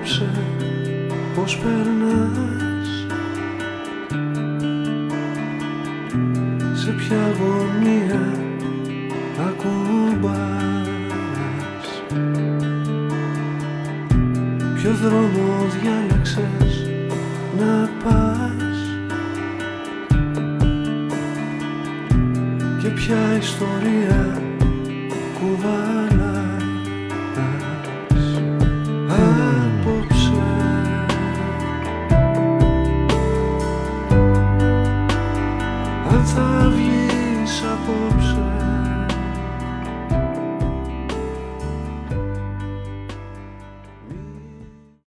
απόψε πως περνάς, σε ποια γωνία ακουμπάς, ποιο δρόμο διάλεξες να πας και ποια ιστορία κουβαλάς. Απόψε αν θα βγει